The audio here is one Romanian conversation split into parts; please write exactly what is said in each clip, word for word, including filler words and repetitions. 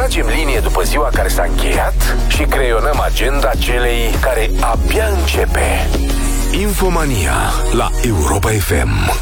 tragem linie după ziua care s-a încheiat și creionăm agenda celei care abia începe. Infomania la Europa F M.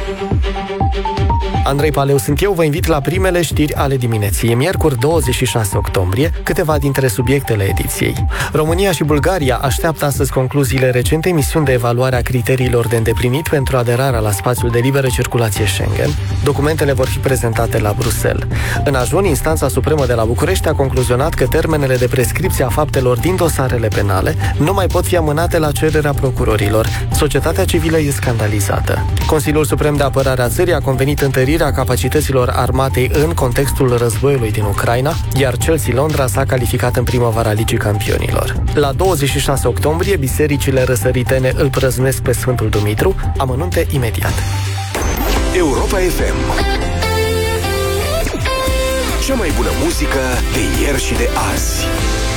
Andrei Paleu sunt eu, vă invit la primele știri ale dimineții. E miercuri douăzeci și șase octombrie, câteva dintre subiectele ediției. România și Bulgaria așteaptă astăzi concluziile recentei misiuni de evaluare a criteriilor de îndeplinit pentru aderarea la spațiul de liberă circulație Schengen. Documentele vor fi prezentate la Bruxelles. În ajun, Instanța Supremă de la București a concluzionat că termenele de prescripție a faptelor din dosarele penale nu mai pot fi amânate la cererea procurorilor. Societatea civilă e scandalizată. Consiliul Suprem de Apărare a țării a convenit întărirea capacităților armatei în contextul războiului din Ucraina, iar Chelsea Londra s-a calificat în primăvara Ligii Campionilor. La douăzeci și șase octombrie, bisericile răsăritene îl prăznuiesc pe Sfântul Dumitru. Amănunte imediat. Europa F M. Cea mai bună muzică de ieri și de azi.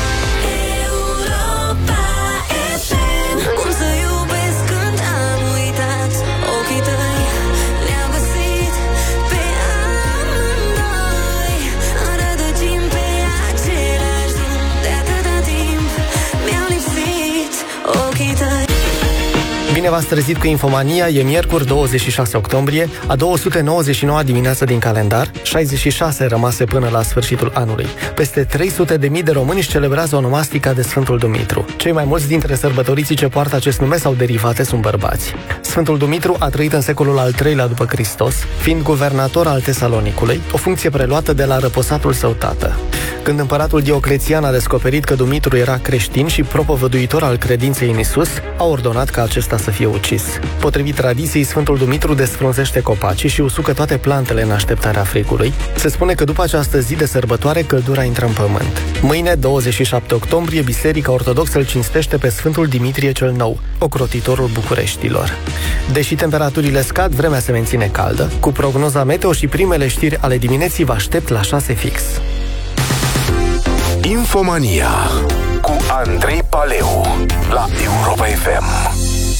Bine v-ați trezit cu Infomania, e miercuri douăzeci și șase octombrie, a două sute nouăzeci și nouă dimineață din calendar, șaizeci și șase rămase până la sfârșitul anului. Peste trei sute de mii de români își celebrează onomastica de Sfântul Dumitru. Cei mai mulți dintre sărbătoriții ce poartă acest nume sau derivate sunt bărbați. Sfântul Dumitru a trăit în secolul al treilea după Hristos, fiind guvernator al Tesalonicului, o funcție preluată de la răposatul său tată. Când împăratul Dioclețian a descoperit că Dumitru era creștin și propovăduitor al credinței în Isus, a ordonat ca acesta să fie ucis. Potrivit tradiției, Sfântul Dumitru desfrunzește copacii și usucă toate plantele în așteptarea frigului. Se spune că după această zi de sărbătoare, căldura intră în pământ. Mâine, douăzeci și șapte octombrie, Biserica Ortodoxă îl cinstește pe Sfântul Dimitrie cel Nou, ocrotitorul Bucureștilor. Deși temperaturile scad, vremea se menține caldă. Cu prognoza meteo și primele știri ale dimineții vă aștept la șase fix. Infomania cu Andrei Paleu la Europa F M.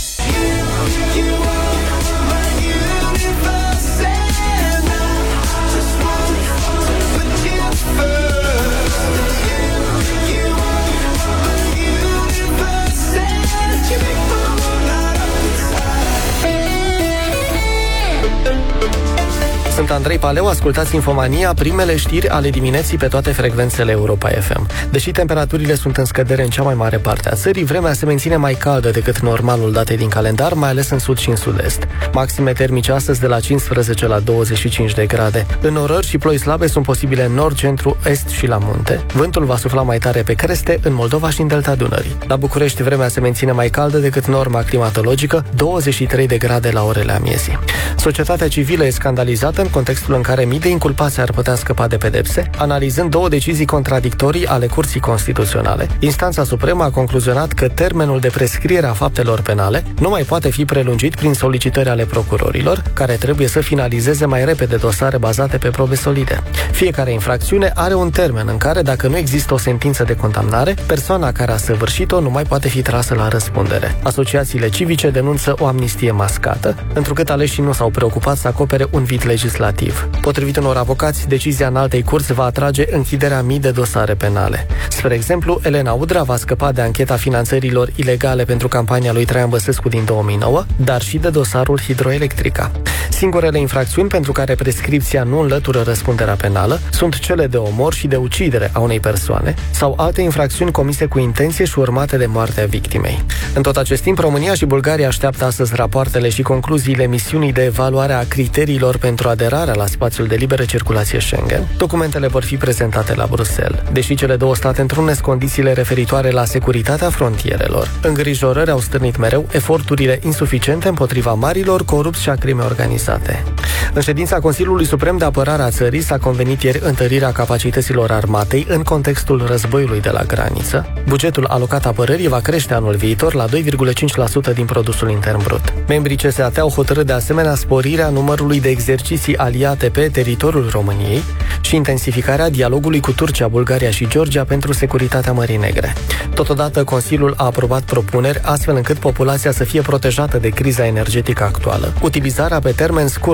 Sunt Andrei Paleu, ascultați Infomania, primele știri ale dimineții pe toate frecvențele Europa F M. Deși temperaturile sunt în scădere în cea mai mare parte a țării, vremea se menține mai caldă decât normalul datei din calendar, mai ales în sud și în sud-est. Maxime termice astăzi de la cincisprezece la douăzeci și cinci de grade. Înorări și ploi slabe sunt posibile în nord, centru, est și la munte. Vântul va sufla mai tare pe creste, în Moldova și în delta Dunării. La București, vremea se menține mai caldă decât norma climatologică, douăzeci și trei de grade la orele amiezii. Societatea civilă e scandalizată în contextul în care mii de inculpați ar putea scăpa de pedepse, analizând două decizii contradictorii ale Curții Constituționale. Instanța Supremă a concluzionat că termenul de prescriere a faptelor penale nu mai poate fi prelungit prin solicitări ale procurorilor, care trebuie să finalizeze mai repede dosare bazate pe probe solide. Fiecare infracțiune are un termen în care, dacă nu există o sentință de condamnare, persoana care a săvârșit-o nu mai poate fi trasă la răspundere. Asociațiile civice denunță o amnistie mascată, întrucât aleșii nu s-au preocupat să acopere un vid legislativ. Potrivit unor avocați, decizia Înaltei Curți va atrage închiderea mii de dosare penale. Spre exemplu, Elena Udrea va scăpa de ancheta finanțărilor ilegale pentru campania lui Traian Băsescu din două mii nouă, dar și de dosarul Hidroelectrica. Singurele infracțiuni pentru care prescripția nu înlătură răspunderea penală sunt cele de omor și de ucidere a unei persoane sau alte infracțiuni comise cu intenție și urmate de moartea victimei. În tot acest timp, România și Bulgaria așteaptă astăzi rapoartele și concluziile misiunii de evaluare a criteriilor pentru aderarea la spațiul de liberă circulație Schengen. Documentele vor fi prezentate la Bruxelles. Deși cele două state întrunesc condițiile referitoare la securitatea frontierelor, îngrijorări au stârnit mereu eforturile insuficiente împotriva marilor corupți și a crimei organizate. În ședința Consiliului Suprem de Apărare a țării s-a convenit ieri întărirea capacităților armatei în contextul războiului de la graniță. Bugetul alocat apărării va crește anul viitor la doi virgulă cinci la sută din produsul intern brut. Membrii C S A T au hotărât de asemenea sporirea numărului de exerciții aliate pe teritoriul României și intensificarea dialogului cu Turcia, Bulgaria și Georgia pentru securitatea Mării Negre. Totodată, Consiliul a aprobat propuneri astfel încât populația să fie protejată de criza energetică actuală. Utilizarea pe termen scurt a tuturor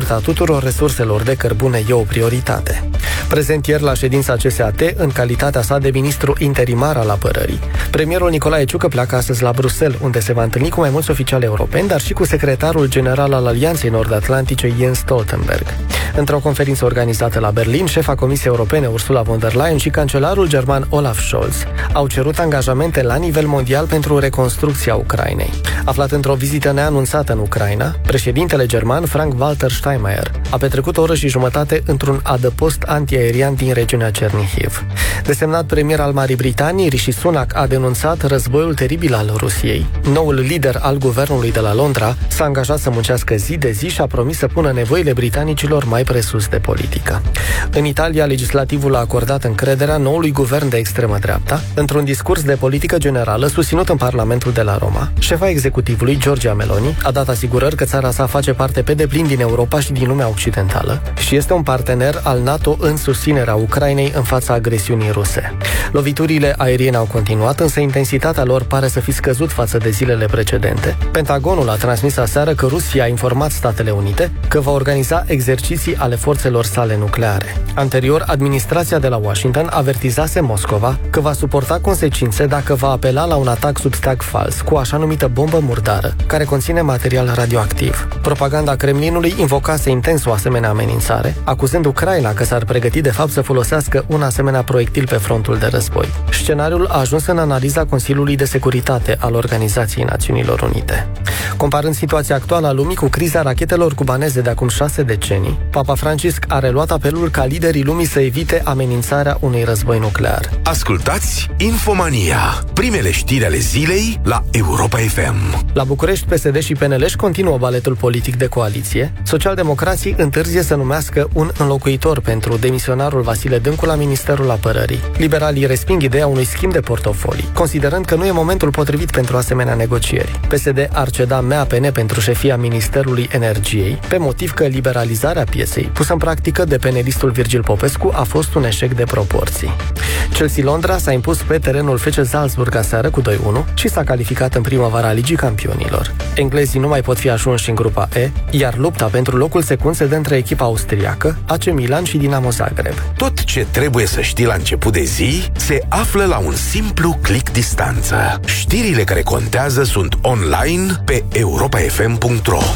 tuturor resurselor de cărbune e o prioritate. Prezent ieri la ședința C S A T, în calitatea sa de ministru interimar al apărării, premierul Nicolae Ciucă pleacă astăzi la Bruxelles, unde se va întâlni cu mai mulți oficiali europeni, dar și cu secretarul general al Alianței Nord-Atlantice, Jens Stoltenberg. Într-o conferință organizată la Berlin, șefa Comisiei Europene Ursula von der Leyen și cancelarul german Olaf Scholz au cerut angajamente la nivel mondial pentru reconstrucția Ucrainei. Aflat într-o vizită neanunțată în Ucraina, președintele german Frank-Walter Steinmeier a petrecut o oră și jumătate într-un adăpost antiaerian din regiunea Chernihiv. Desemnat premier al Marii Britanii, Rishi Sunak a denunțat războiul teribil al Rusiei. Noul lider al guvernului de la Londra s-a angajat să muncească zi de zi și a promis să pună nevoile britanicilor mai presus de politică. În Italia, legislativul a acordat încrederea noului guvern de extremă dreapta. Într-un discurs de politică generală susținut în Parlamentul de la Roma, șefa executivului, Giorgia Meloni, a dat asigurări că țara sa face parte pe deplin din Europa și din lumea occidentală și este un partener al NATO în susținerea Ucrainei în fața agresiunii ruse. Loviturile aeriene au continuat, însă intensitatea lor pare să fi scăzut față de zilele precedente. Pentagonul a transmis aseară că Rusia a informat Statele Unite că va organiza exerciții ale forțelor sale nucleare. Anterior, administrația de la Washington avertizase Moscova că va suporta consecințe dacă va apela la un atac sub steag fals cu așa numită bombă murdară, care conține material radioactiv. Propaganda Kremlinului invocase intens o asemenea amenințare, acuzând Ucraina că s-ar pregăti de fapt să folosească un asemenea proiectil pe frontul de război. Scenariul a ajuns în analiza Consiliului de Securitate al Organizației Națiunilor Unite. Comparând situația actuală a lumii cu criza rachetelor cubaneze de acum șase decenii, Papa Francisc a reluat apelul ca liderii lumii să evite amenințarea unui război nuclear. Ascultați Infomania, primele știri ale zilei la Europa F M. La București, P S D și P N L își continuă baletul politic de coaliție. Socialdemocrații întârzie să numească un înlocuitor pentru demisionarul Vasile Dâncu la Ministerul Apărării. Liberalii resping ideea unui schimb de portofolii, considerând că nu e momentul potrivit pentru asemenea negocieri. P S D ar ceda M A P N pentru șefia Ministerului Energiei, pe motiv că liberalizarea pieței, pusă în practică de penelistul Virgil Popescu, a fost un eșec de proporții. Chelsea Londra s-a impus pe terenul F C Salzburg aseară cu doi unu și s-a calificat în primăvara Ligii Campionilor. Englezii nu mai pot fi ajunși în grupa E, iar lupta pentru locul secund se dă între echipa austriacă, A C Milan și Dinamo Zagreb. Tot ce trebuie să știi la început de zi se află la un simplu click distanță. Știrile care contează sunt online pe europa f m punct r o.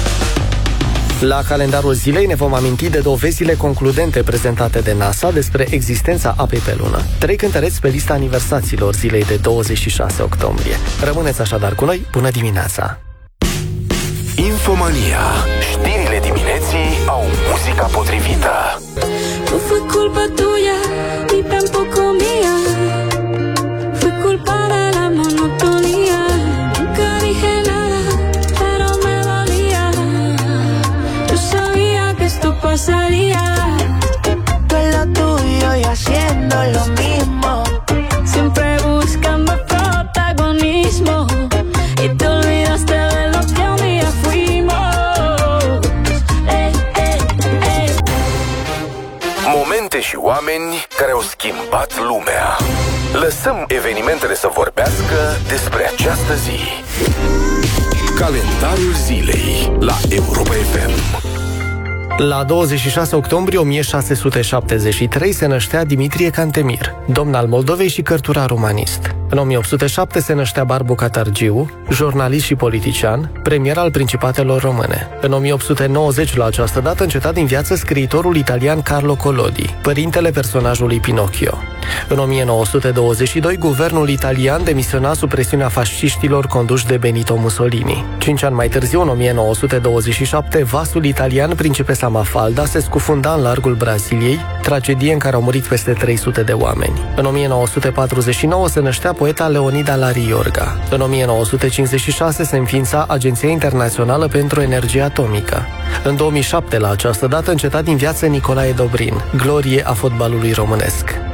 La calendarul zilei ne vom aminti de dovezile concludente prezentate de NASA despre existența apei pe lună. Trei cântăreți pe lista aniversațiilor zilei de douăzeci și șase octombrie. Rămâneți așadar cu noi, bună dimineața! Infomania. Știrile dimineții au muzica potrivită. Nu fue culpa tuya, ni tampoco mía. Fue culpa de la monotonía. Nunca dije nada, pero me dolía. Yo sabía que esto pasaría. Tú en lo tuyo y haciendo lo mismo. Siempre buscando protagonismo. Y te olvidaste de lo que un día fuimos. Eh, eh, eh. Momente și oameni care au schimbat lumea. Lăsăm evenimentele să vorbească despre această zi. Calendarul zilei la Europa F M. La douăzeci și șase octombrie o mie șase sute șaptezeci și trei se năștea Dimitrie Cantemir, domn al Moldovei și cărturar umanist. În o mie opt sute șapte se năștea Barbu Catargiu, jurnalist și politician, premier al Principatelor Române. În o mie opt sute nouăzeci, la această dată, înceta din viață scriitorul italian Carlo Collodi, părintele personajului Pinocchio. În o mie nouă sute douăzeci și doi, guvernul italian demisiona sub presiunea fasciștilor conduși de Benito Mussolini. Cinci ani mai târziu, în o mie nouă sute douăzeci și șapte, vasul italian Principesa Mafalda se scufunda în largul Braziliei, tragedie în care au murit peste trei sute de oameni. În o mie nouă sute patruzeci și nouă se năștea poeta Leonida Lari-Iorga. În o mie nouă sute cincizeci și șase se înființa Agenția Internațională pentru Energie Atomică. În două mii șapte, la această dată, înceta din viață Nicolae Dobrin, glorie a fotbalului românesc.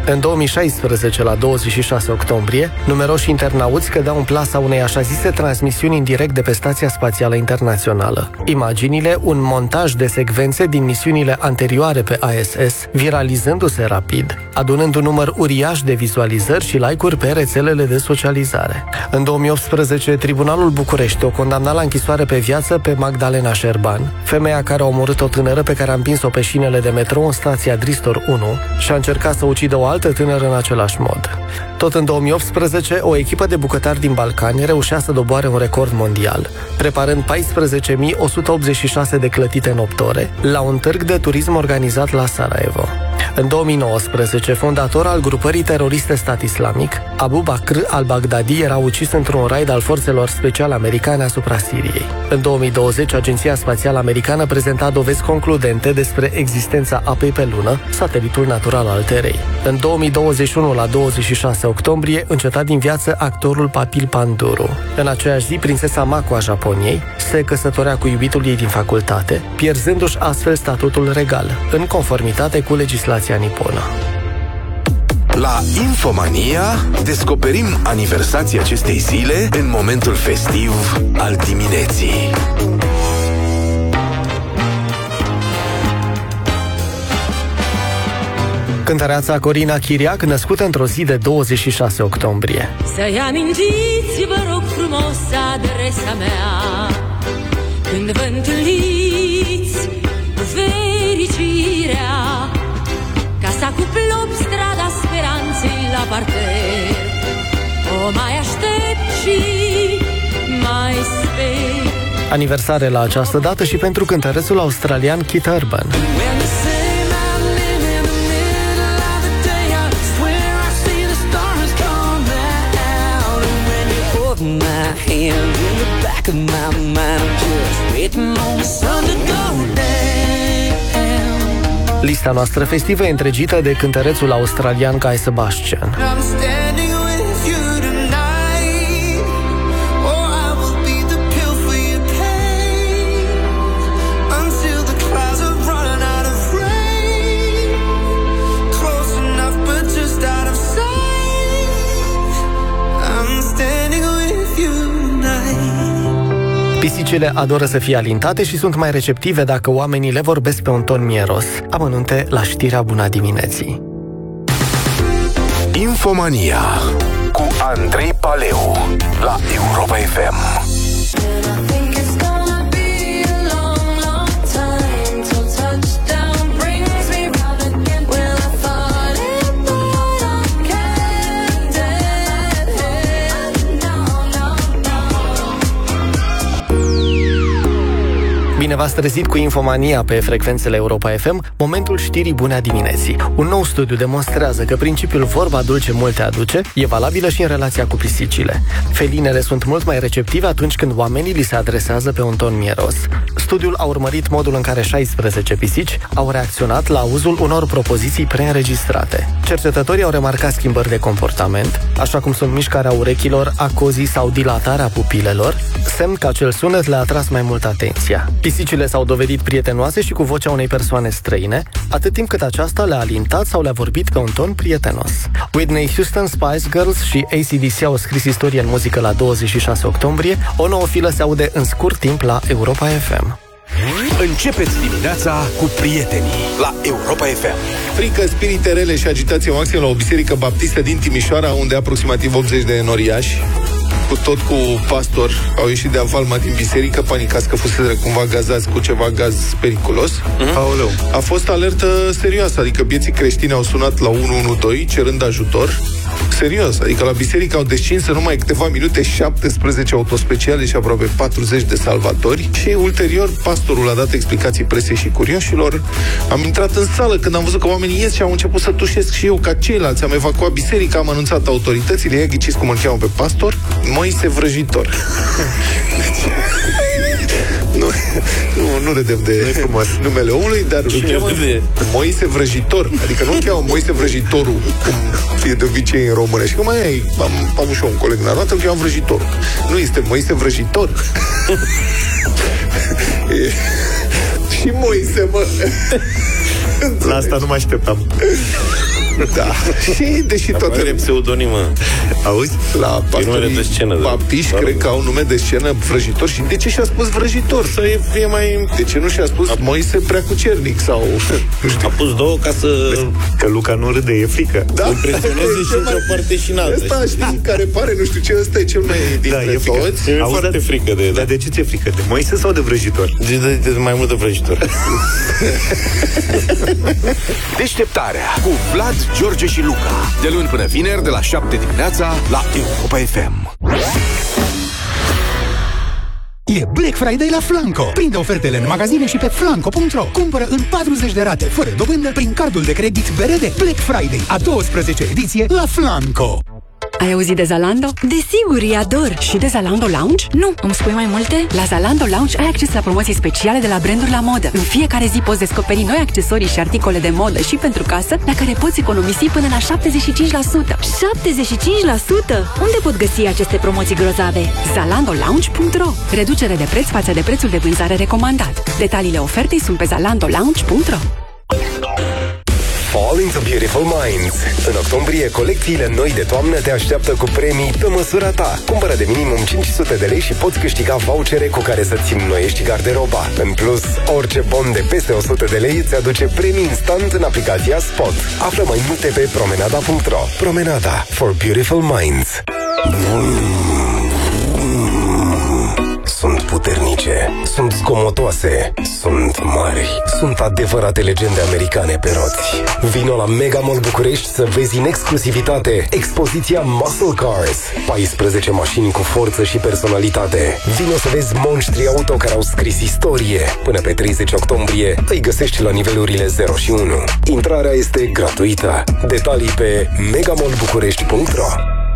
În două mii șaisprezece, la douăzeci și șase octombrie, numeroși internauți cădeau în plasa unei așa zise transmisiuni în direct de pe Stația Spațială Internațională. Imaginile, un montaj de secvențe din misiunile anterioare pe I S S, viralizându-se rapid, adunând un număr uriaș de vizualizări și like-uri pe rețelele de socializare. În două mii optsprezece, Tribunalul București o condamna la închisoare pe viață pe Magdalena Șerban, femeia care a omorât o tânără pe care a împins-o pe șinele de metrou în stația Dristor unu și a încercat să ucidă o altă tânără în același mod. Tot în două mii optsprezece, o echipă de bucătari din Balcani reușea să doboare un record mondial, preparând paisprezece mii o sută optzeci și șase de clătite în opt ore la un târg de turism organizat la Sarajevo. În două mii nouăsprezece, fondator al grupării teroriste Stat Islamic, Abu Bakr al-Baghdadi era ucis într-un raid al forțelor speciale americane asupra Siriei. În două mii douăzeci, Agenția Spațială Americană prezenta dovezi concludente despre existența apei pe lună, satelitul natural al Terei. În două mii douăzeci și unu, la douăzeci și șase octombrie, înceta din viață actorul Papil Panduru. În aceeași zi, prințesa Mako a Japoniei se căsătorea cu iubitul ei din facultate, pierzându-și astfel statutul regal, în conformitate cu legislația niponă. La Infomania descoperim aniversația acestei zile în momentul festiv al dimineții. Cântăreața Corina Chiriac, născută într-o zi de douăzeci și șase octombrie. Să-i amintiți, vă rog frumos, adresa mea, când vă întâlniți cu fericirea, casa cu plop, strada Speranței la parter. O mai aștept și mai sper. Aniversare la această dată și pentru cântărețul australian Keith Urban. Lista noastră festivă e întregită de cântărețul australian Guy Sebastian. Pisicile adoră să fie alintate și sunt mai receptive dacă oamenii le vorbesc pe un ton mieros. Amănunte la știrea bună dimineții. Infomania cu Andrei Paleu la Europa F M. Bine v-ați trezit cu Infomania pe frecvențele Europa F M, momentul știrii bune a dimineții. Un nou studiu demonstrează că principiul vorba dulce multe aduce e valabilă și în relația cu pisicile. Felinele sunt mult mai receptive atunci când oamenii li se adresează pe un ton mieros. Studiul a urmărit modul în care șaisprezece pisici au reacționat la auzul unor propoziții preînregistrate. Cercetătorii au remarcat schimbări de comportament, așa cum sunt mișcarea urechilor, a cozii sau dilatarea pupilelor, semn că acel sunet le-a atras mai mult atenția. Pisicile s-au dovedit prietenoase și cu vocea unei persoane străine, atât timp cât aceasta le-a alintat sau le-a vorbit pe un ton prietenos. Whitney Houston, Spice Girls și A C D C au scris istorie în muzică la douăzeci și șase octombrie, o nouă filă se aude în scurt timp la Europa F M. Începeți dimineața cu prietenii la Europa F M. Frică, spirite rele și agitație maximă la o biserică baptistă din Timișoara, unde aproximativ optzeci de noriași, cu tot cu pastor, au ieșit de avalma din biserică, panicați că fusese cumva gazați cu ceva gaz periculos. Mm-hmm. Aoleu. A fost alertă serioasă, adică bieții creștini au sunat la unu unu doi cerând ajutor. Serios, adică la biserică au descins în numai câteva minute șaptesprezece autospeciale și aproape patruzeci de salvatori și ulterior pastorul a dat explicații presei și curioșilor. Am intrat în sală când am văzut că oamenii ies și au început să tușesc și eu ca ceilalți. Am evacuat biserica, am anunțat autoritățile. Ia ghiciți cum îl cheamă pe pastor? Moise Vrăjitor. Nu, nu, nu râdem de numele omului, dar îl cheamă Moise Vrăjitor. Adică nu îl cheamă Moise Vrăjitorul, cum e de obicei în română. Și că mai ai, am, am și eu un coleg în arată, îl cheamă Vrăjitorul. Nu, este Moise Vrăjitor. E... Și Moise, mă. La asta nu mă așteptam. Da. Și deși Dar toate... are pseudonimă. Auzi? La pastorii de scenă, baptiști, da. cred că au nume de scenă vrăjitor. Și de ce și-a spus vrăjitor? Să fie mai... De ce nu și-a spus a... Moise Preacucernic? Sau... Nu știu. A pus două ca să... Că Luca nu râde, e frică. Da? Să impresioneze și într-o parte și în alta. Ăsta, știi, care pare, nu știu ce, ăsta e cel mai dintre da, e frică. toți. E foarte frică de... Dar de ce ți-e frică? De Moise sau de vrăjitor? De, de, de mai mult de vrăjitor. Deșteptarea cu Vlad, George și Luca. De luni până vineri, de la șapte dimineața, la Europa F M. E Black Friday la Flanco. Prinde ofertele în magazine și pe flanco punct ro. Cumpără în patruzeci de rate, fără dobândă, prin cardul de credit B R D. Black Friday, a douăsprezecea ediție la Flanco. Ai auzit de Zalando? Desigur, îi ador! Și de Zalando Lounge? Nu, îmi spui mai multe? La Zalando Lounge ai acces la promoții speciale de la branduri la modă. În fiecare zi poți descoperi noi accesorii și articole de modă și pentru casă, la care poți economisi până la șaptezeci și cinci la sută. șaptezeci și cinci la sută? Unde pot găsi aceste promoții grozave? Zalando Lounge punct ro. Reducere de preț față de prețul de vânzare recomandat. Detaliile ofertei sunt pe Zalando Lounge punct ro. Fall into Beautiful Minds. În octombrie, colecțiile noi de toamnă te așteaptă cu premii pe măsura ta. Cumpără de minimum cinci sute de lei și poți câștiga vouchere cu care să-ți înnoiești garderoba. În plus, orice bon de peste o sută de lei îți aduce premii instant în aplicația Spot. Află mai multe pe promenada punct ro. Promenada, for beautiful minds. Sunt puternice, sunt zgomotoase, sunt mari, sunt adevărate legende americane pe roți. Vino la Mega Mall București să vezi în exclusivitate expoziția Muscle Cars, paisprezece mașini cu forță și personalitate. Vino să vezi monștri auto care au scris istorie. Până pe treizeci octombrie îi găsești la nivelurile zero și unu. Intrarea este gratuită. Detalii pe mega mall bucurești punct ro.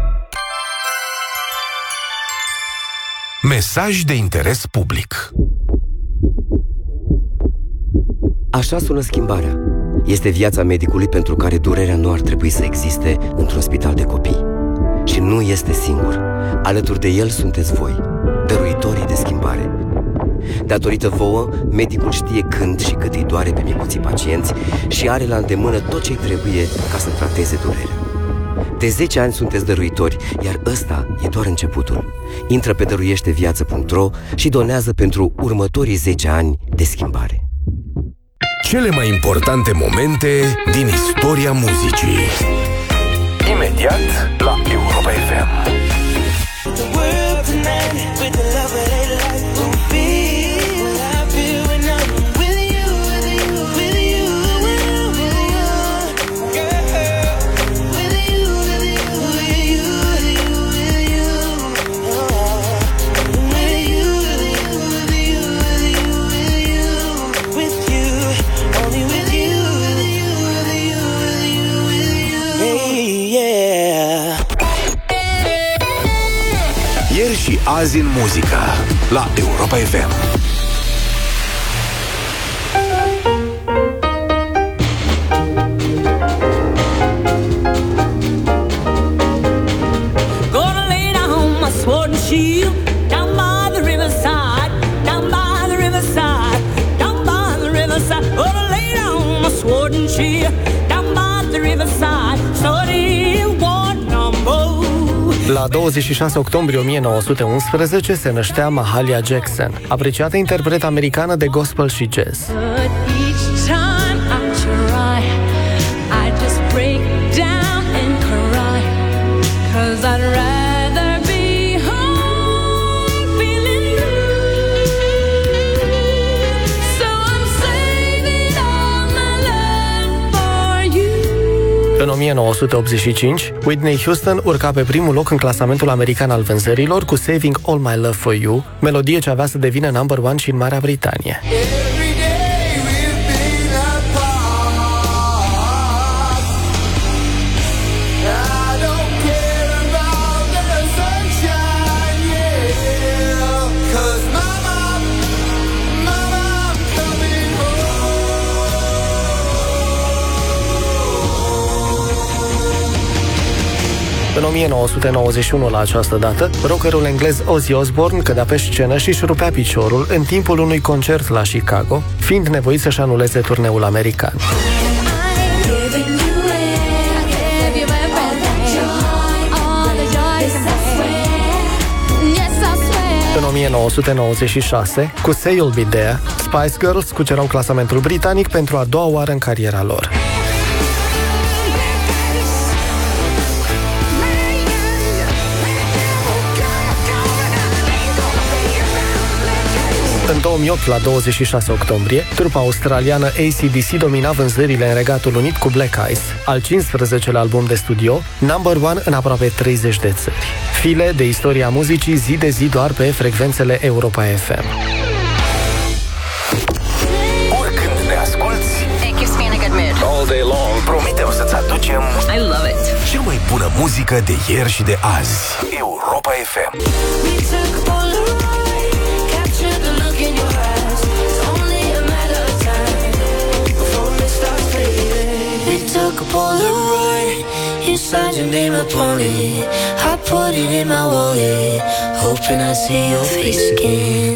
Mesaj de interes public. Așa sună schimbarea. Este viața medicului pentru care durerea nu ar trebui să existe într-un spital de copii. Și nu este singur. Alături de el sunteți voi, dăruitorii de schimbare. Datorită vouă, medicul știe când și cât îi doare pe micuții pacienți și are la îndemână tot ce-i trebuie ca să trateze durerea. De zece ani sunteți dăruitori, iar ăsta e doar începutul. Intră pe dăruiește viață punct ro și donează pentru următorii zece ani de schimbare. Cele mai importante momente din istoria muzicii. Imediat la Europa F M. Ieri și azi în muzică la Europa F M. Gonna lay down my sword and shield down by the riverside, down by the riverside, down by the riverside. Gonna lay down my sword and shield down by the riverside. Sorry, war number. La douăzeci și șase octombrie o mie nouă sute unsprezece se năștea Mahalia Jackson, apreciată interpretă americană de gospel și jazz. În o mie nouă sute optzeci și cinci, Whitney Houston urca pe primul loc în clasamentul american al vânzărilor cu Saving All My Love For You, melodie ce avea să devină number one și în Marea Britanie. În o mie nouă sute nouăzeci și unu, la această dată, rockerul englez Ozzy Osbourne cădea pe scenă și își rupea piciorul în timpul unui concert la Chicago, fiind nevoit să-și anuleze turneul american. o mie nouă sute nouăzeci și șase, cu Say You'll Be There, Spice Girls cucerau clasamentul britanic pentru a doua oară în cariera lor. În două mii opt, la douăzeci și șase octombrie, trupa australiană A C D C domina vânzările în Regatul Unit cu Black Eyes, al cincisprezecelea album de studio, number one în aproape treizeci de țări. File de istoria muzicii zi de zi doar pe frecvențele Europa F M. Oricând ne asculti, It keeps me in a good mood. all day long, promitem să-ți aducem I love it. cea mai bună muzică de ieri și de azi. Europa F M. Took a Polaroid, you signed your name upon it. I put it in my wallet, hoping I see your face again.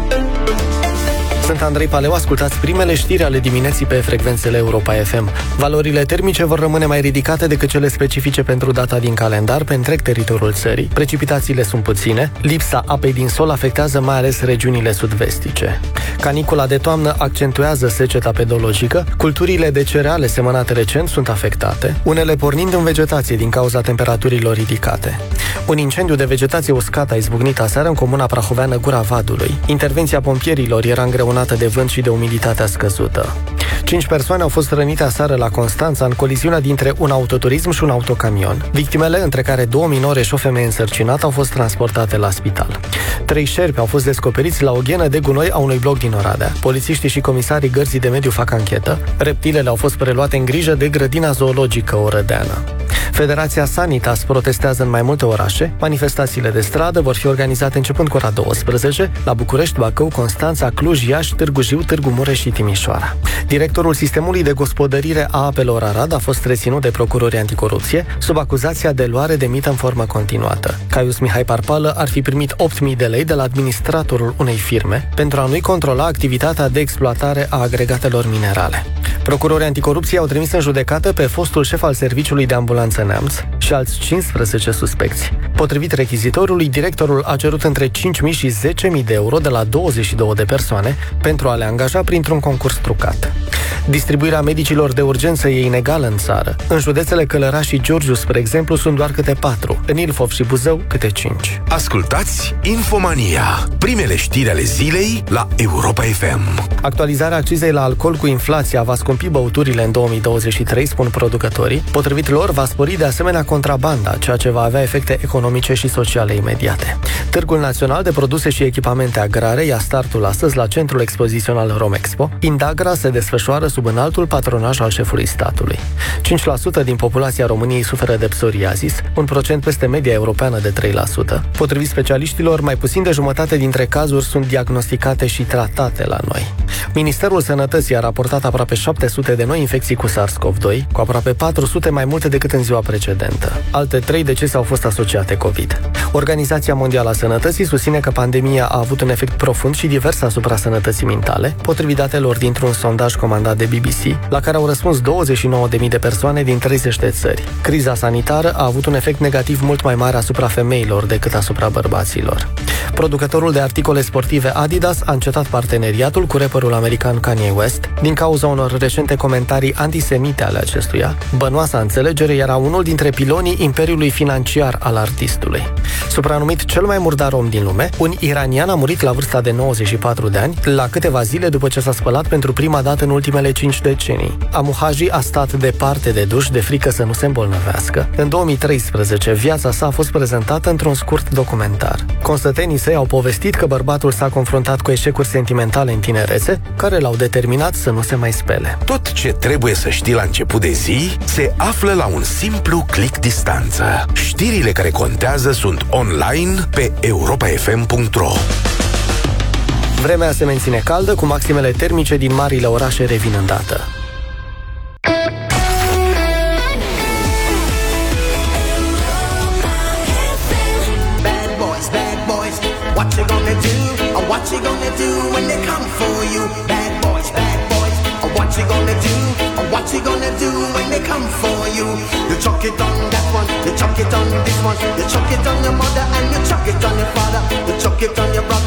Sunt Andrei Paleu, ascultați primele știri ale dimineții pe frecvențele Europa F M. Valorile termice vor rămâne mai ridicate decât cele specifice pentru data din calendar pe întreg teritoriul țării. Precipitațiile sunt puține, lipsa apei din sol afectează mai ales regiunile sud-vestice. Canicula de toamnă accentuează seceta pedologică, culturile de cereale semănate recent sunt afectate, unele pornind în vegetație din cauza temperaturilor ridicate. Un incendiu de vegetație uscată a izbucnit aseară în comuna prahoveană Gura Vadului. Intervenția pompierilor era îngreunată de vânt și de umiditatea scăzută. Cinci persoane au fost rănite aseară la Constanța în coliziunea dintre un autoturism și un autocamion. Victimele, între care două minore și o femeie însărcinată, au fost transportate la spital. Trei șerpi au fost descoperiți la o ghenă de gunoi a unui bloc din Oradea. Polițiștii și comisarii Gărzii de Mediu fac anchetă. Reptilele au fost preluate în grijă de grădina zoologică orădeană. Federația Sanitas protestează în mai multe orașe. Manifestațiile de stradă vor fi organizate începând cu ora douăsprezece la București, Bacău, Constanța, Cluj, Iași, Târgu Jiu, Târgu Mureș și Timișoara. Directorul Sistemului de Gospodărire a Apelor Arad a fost reținut de procurorii anticorupție sub acuzația de luare de mită în formă continuată. Caius Mihai Parpală ar fi primit opt mii de lei de la administratorul unei firme pentru a nu-i controla activitatea de exploatare a agregatelor minerale. Procurorii anticorupție au trimis în judecată pe fostul șef al Serviciului de Ambulanță Neamț și alți cincisprezece suspecți. Potrivit rechizitorului, directorul a cerut între cinci mii și zece mii de euro de la douăzeci și două de persoane pentru a le angaja printr-un concurs trucat. Distribuirea medicilor de urgență e inegală în țară. În județele Călăraș și Giurgiu, spre exemplu, sunt doar câte patru, în Ilfov și Buzău câte cinci. Ascultați Infomania, primele știri ale zilei la Europa F M. Actualizarea accizei la alcool cu inflația va scumpi băuturile în două mii douăzeci și trei, spun producătorii. Potrivit lor, va spori de asemenea contrabanda, ceea ce va avea efecte economice și sociale imediate. Târgul Național de Produse și Echipamente Agrare ia startul astăzi la Centrul Expozițional Romexpo. Indagra se desfășoară sub înaltul patronaj al șefului statului. cinci la sută din populația României suferă de psoriazis, un procent peste media europeană de trei la sută. Potrivit specialiștilor, mai puțin de jumătate dintre cazuri sunt diagnosticate și tratate la noi. Ministerul Sănătății a raportat aproape șapte sute de noi infecții cu SARS-CoV doi, cu aproape patru sute mai multe decât în ziua precedentă. Alte trei decese au fost asociate COVID. Organizația Mondială a Sănătății susține că pandemia a avut un efect profund și divers asupra sănătății mentale, potrivit datelor dintr-un sondaj comandat de B B C, la care au răspuns douăzeci și nouă de mii de persoane din treizeci de țări. Criza sanitară a avut un efect negativ mult mai mare asupra femeilor decât asupra bărbaților. Producătorul de articole sportive Adidas a încetat parteneriatul cu rapperul american Kanye West din cauza unor recente comentarii antisemite ale acestuia. Bănoasa înțelegere era unul dintre pilonii imperiului financiar al artistului. Supranumit cel mai murdar om din lume, un iranian a murit la vârsta de nouăzeci și patru de ani, la câteva zile după ce s-a spălat pentru prima dată în ultimele cinci decenii. Amuhaji a stat departe de duș de frică să nu se îmbolnăvească. În două mii treisprezece, viața sa a fost prezentată într-un scurt documentar. Constătenii săi au povestit că bărbatul s-a confruntat cu eșecuri sentimentale în tinerețe, care l-au determinat să nu se mai spele. Tot ce trebuie să știi la început de zi se află la un simplu click distanță. Știrile care contează sunt online pe europa f m punct r o. Vremea se menține caldă, cu maximele termice din marile orașe revin îndată. What you gonna do, or what you gonna do when they come for you? Bad boys, bad boys, or what you gonna do, or what you gonna do when they come for you? You chuck it on that one, you chuck it on this one, you chuck it on your mother and you chuck it on your father, you chuck it on your brother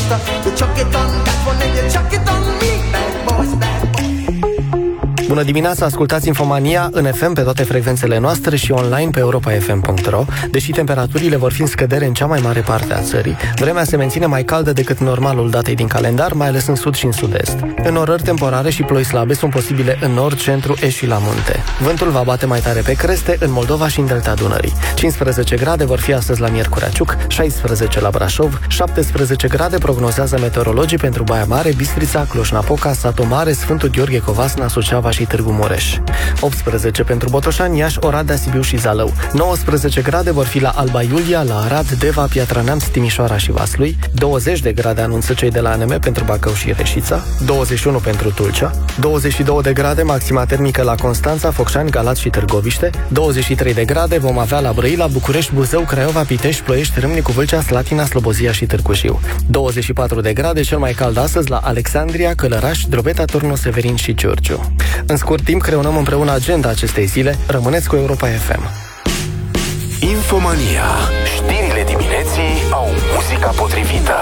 monster. You chuck it on that one and you chuck it on me. Bad boys, bad boys. Bună dimineața, ascultați Infomania în F M pe toate frecvențele noastre și online pe europa f m punct r o. Deși temperaturile vor fi în scădere în cea mai mare parte a țării, vremea se menține mai caldă decât normalul datei din calendar, mai ales în sud și în sud-est. Înorări temporare și ploi slabe sunt posibile în nord, centru, est și la munte. Vântul va bate mai tare pe creste în Moldova și în delta Dunării. cincisprezece grade vor fi astăzi la Miercurea Ciuc, șaisprezece la Brașov, șaptesprezece grade prognozează meteorologii pentru Baia Mare, Bistrița, Cluj-Napoca, Satu Mare, Sfântul Gheorghe Covasna, Suceava și Târgu Mureș. optsprezece pentru Botoșani, Iași, Oradea, Sibiu și Zalău. nouăsprezece grade vor fi la Alba Iulia, la Arad, Deva, Piatra Neamț, Timișoara și Vaslui. douăzeci de grade anunță cei de la A N M pentru Bacău și Reșița. douăzeci și unu pentru Tulcea. douăzeci și două de grade maxima termică la Constanța, Focșani, Galați și Târgoviște. douăzeci și trei de grade vom avea la Brăila, București, Buzău, Craiova, Pitești, Ploiești, Râmnicu, Vâlcea, Slatina, Slobozia și Târgu Jiu. douăzeci și patru de grade, cel mai cald astăzi la Alexandria, Călăraș, Drobeta, Turnu, Severin și Giurgiu. În scurt timp creionăm împreună agenda acestei zile. Rămâneți cu Europa F M. Infomania. Știrile dimineții au muzica potrivită.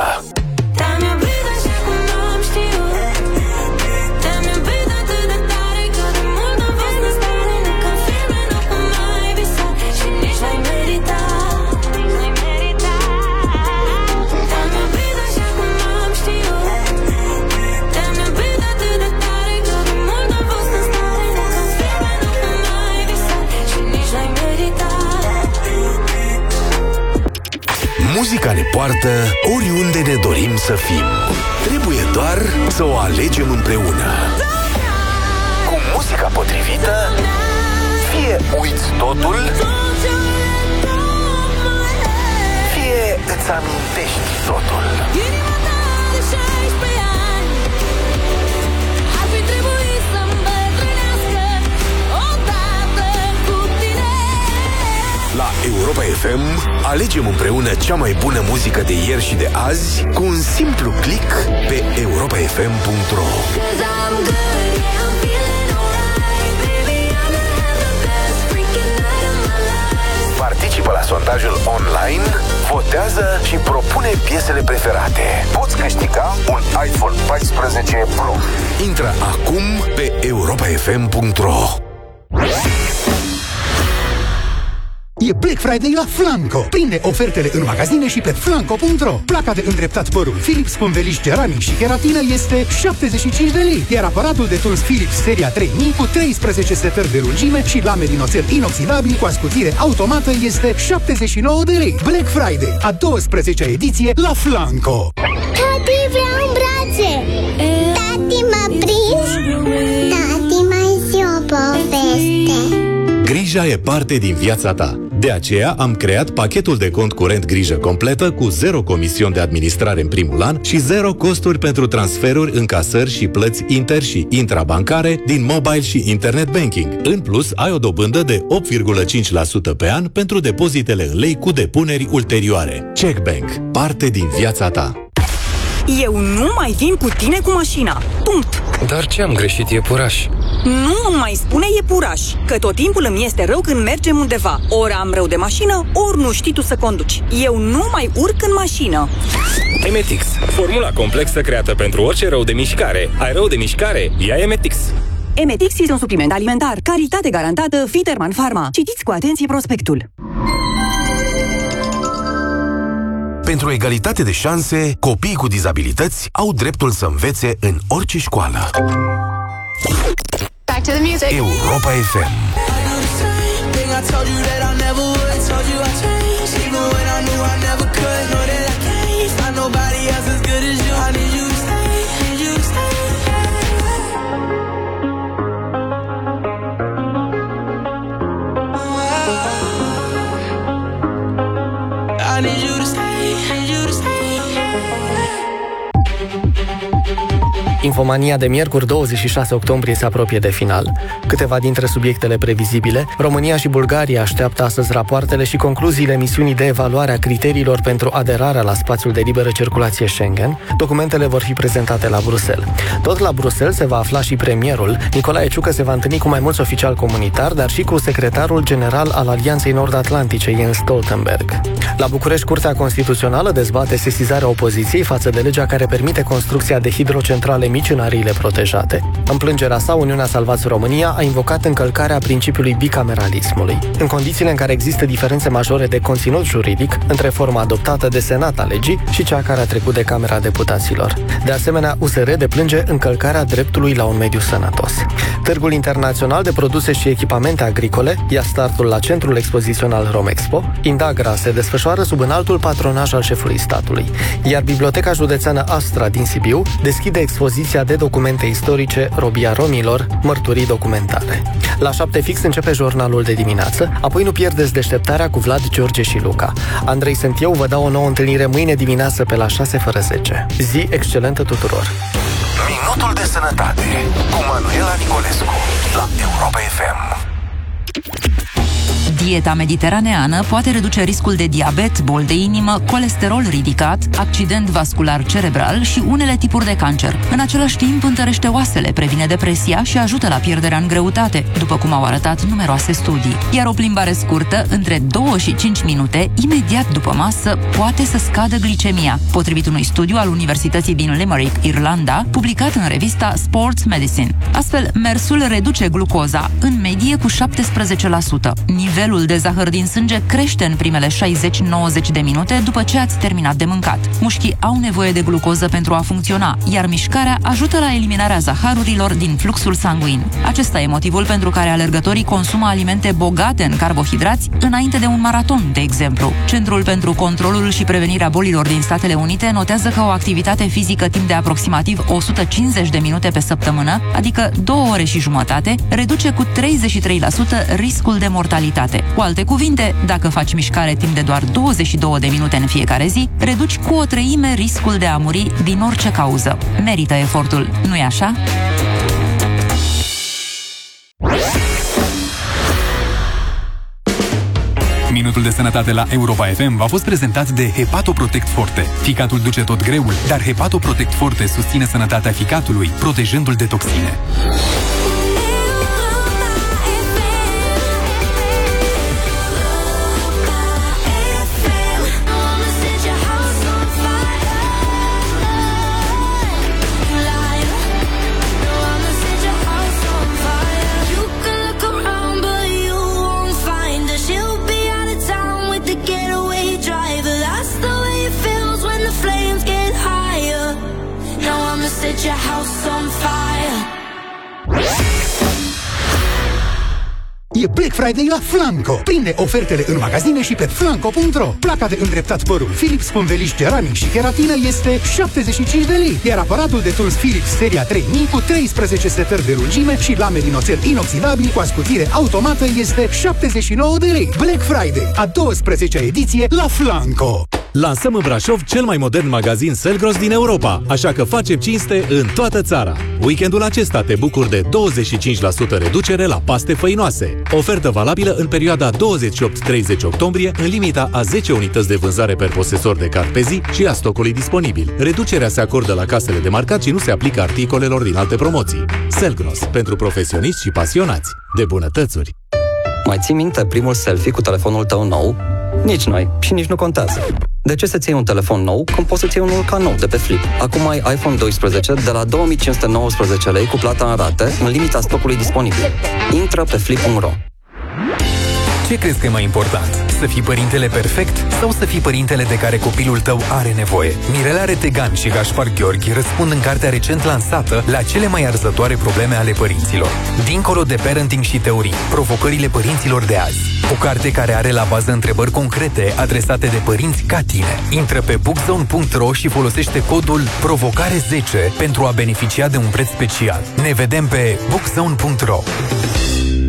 Muzica ne poartă oriunde ne dorim să fim. Trebuie doar să o alegem împreună. Cu muzica potrivită, fie uiți totul, fie îți amintești totul. La Europa F M alegem împreună cea mai bună muzică de ieri și de azi cu un simplu click pe europa f m punct r o. Participă la sondajul online, votează și propune piesele preferate. Poți câștiga un iPhone paisprezece Pro. Intră acum pe europa f m punct r o. E Black Friday la Flanco. Prinde ofertele în magazine și pe flanco punct r o. Placa de îndreptat părul Philips cu înveliș ceramic și keratină este șaptezeci și cinci de lei, iar aparatul de tuns Philips seria trei mii cu treisprezece setări de lungime și lame din oțel inoxidabil cu ascuțire automată este șaptezeci și nouă de lei. Black Friday, a douăsprezecea ediție la Flanco. Tati, vreau în brațe! Tati, m-a prins? Tati, mai zi o poveste! Grija e parte din viața ta. De aceea am creat pachetul de cont curent Grijă completă cu zero comision de administrare în primul an și zero costuri pentru transferuri, încasări și plăți inter- și intrabancare din mobile și internet banking. În plus, ai o dobândă de opt virgulă cinci la sută pe an pentru depozitele în lei cu depuneri ulterioare. CheckBank. Parte din viața ta. Eu nu mai vin cu tine cu mașina. Punct. Dar ce am greșit, iepuraș? Nu îmi mai spune iepuraș, că tot timpul îmi este rău când mergem undeva. Ori am rău de mașină, ori nu știi tu să conduci. Eu nu mai urc în mașină. Emetix, formula complexă creată pentru orice rău de mișcare. Ai rău de mișcare? Ia Emetix. Emetix este un supliment alimentar, calitate garantată, Fiterman Pharma. Citiți cu atenție prospectul. Pentru egalitate de șanse, copiii cu dizabilități au dreptul să învețe în orice școală. Back to the music. Europa F M. I need you to stay, need you to stay. Infomania de miercuri douăzeci și șase octombrie se apropie de final. Câteva dintre subiectele previzibile: România și Bulgaria așteaptă astăzi rapoartele și concluziile misiunii de evaluare a criteriilor pentru aderarea la spațiul de liberă circulație Schengen. Documentele vor fi prezentate la Bruxelles. Tot la Bruxelles se va afla și premierul. Nicolae Ciucă se va întâlni cu mai mulți oficiali comunitari, dar și cu secretarul general al Alianței Nord-Atlantice, Jens Stoltenberg. La București, Curtea Constituțională dezbate sesizarea opoziției față de legea care permite construcția de hidrocentrale mici în ariile protejate. În plângerea sa, Uniunea Salvați România a invocat încălcarea principiului bicameralismului, în condițiile în care există diferențe majore de conținut juridic între forma adoptată de Senat a legii și cea care a trecut de Camera Deputaților. De asemenea, U S R deplânge încălcarea dreptului la un mediu sănătos. Târgul internațional de produse și echipamente agricole ia startul la centrul expozițional Romexpo. Indagra se desfășoară sub înaltul patronaj al șefului statului, iar Biblioteca Județeană Astra din Sibiu deschide expoziția de documente istorice Robia Romilor, mărturii documentare. La șapte fix începe jurnalul de dimineață, apoi nu pierdeți deșteptarea cu Vlad, George și Luca. Andrei sunt eu, vă dau o nouă întâlnire mâine dimineață pe la șase fără zece. Zi excelentă tuturor! Minutul de sănătate cu Manuela Nicolescu la Europa F M. Dieta mediteraneană poate reduce riscul de diabet, boli de inimă, colesterol ridicat, accident vascular cerebral și unele tipuri de cancer. În același timp, întărește oasele, previne depresia și ajută la pierderea în greutate, după cum au arătat numeroase studii. Iar o plimbare scurtă, între două și cinci minute, imediat după masă, poate să scadă glicemia, potrivit unui studiu al Universității din Limerick, Irlanda, publicat în revista Sports Medicine. Astfel, mersul reduce glucoza, în medie cu șaptesprezece la sută. Nivelul de zahăr din sânge crește în primele șaizeci nouăzeci de minute după ce ați terminat de mâncat. Mușchii au nevoie de glucoză pentru a funcționa, iar mișcarea ajută la eliminarea zaharurilor din fluxul sanguin. Acesta e motivul pentru care alergătorii consumă alimente bogate în carbohidrați înainte de un maraton, de exemplu. Centrul pentru Controlul și Prevenirea Bolilor din Statele Unite notează că o activitate fizică timp de aproximativ o sută cincizeci de minute pe săptămână, adică două ore și jumătate, reduce cu treizeci și trei la sută riscul de mortalitate. Cu alte cuvinte, dacă faci mișcare timp de doar douăzeci și două de minute în fiecare zi, reduci cu o treime riscul de a muri din orice cauză. Merită efortul, nu-i așa? Minutul de sănătate la Europa F M v-a fost prezentat de Hepatoprotect Forte. Ficatul duce tot greul, dar Hepatoprotect Forte susține sănătatea ficatului, protejându-l de toxine. Set your house on fire. E Black Friday la Flanco. Prinde ofertele în magazine și pe flanco punct ro. Placa de îndreptat părul Philips Spânveliș ceramic și keratină este șaptezeci și cinci de lei, iar aparatul de tuns Philips seria trei mii cu treisprezece setări de lungime și lame din oțel inoxidabil cu ascuțire automată este șaptezeci și nouă de lei. Black Friday, a douăsprezecea ediție la Flanco. Lansăm în Brașov cel mai modern magazin Selgros din Europa, așa că facem cinste în toată țara. Weekendul acesta te bucuri de douăzeci și cinci la sută reducere la paste făinoase. Ofertă valabilă în perioada douăzeci și opt treizeci octombrie, în limita a zece unități de vânzare per posesor de card pe zi și a stocului disponibil. Reducerea se acordă la casele de marcat și nu se aplică articolelor din alte promoții. Selgros, pentru profesioniști și pasionați de bunătățuri. Mai ții minte primul selfie cu telefonul tău nou? Nici noi, și nici nu contează. De ce să-ți iei un telefon nou când poți să-ți iei unul ca nou de pe Flip? Acum ai iPhone doisprezece de la două mii cinci sute nouăsprezece lei cu plata în rate, în limita stocului disponibil. Intră pe flip punct ro. Ce crezi că e mai important? Să fii părintele perfect sau să fii părintele de care copilul tău are nevoie? Mirela Retegan și Gaspar Gheorghi răspund în cartea recent lansată la cele mai arzătoare probleme ale părinților. Dincolo de parenting și teorii, provocările părinților de azi. O carte care are la bază întrebări concrete adresate de părinți ca tine. Intră pe bookzone punct ro și folosește codul provocare zece pentru a beneficia de un preț special. Ne vedem pe bookzone punct ro.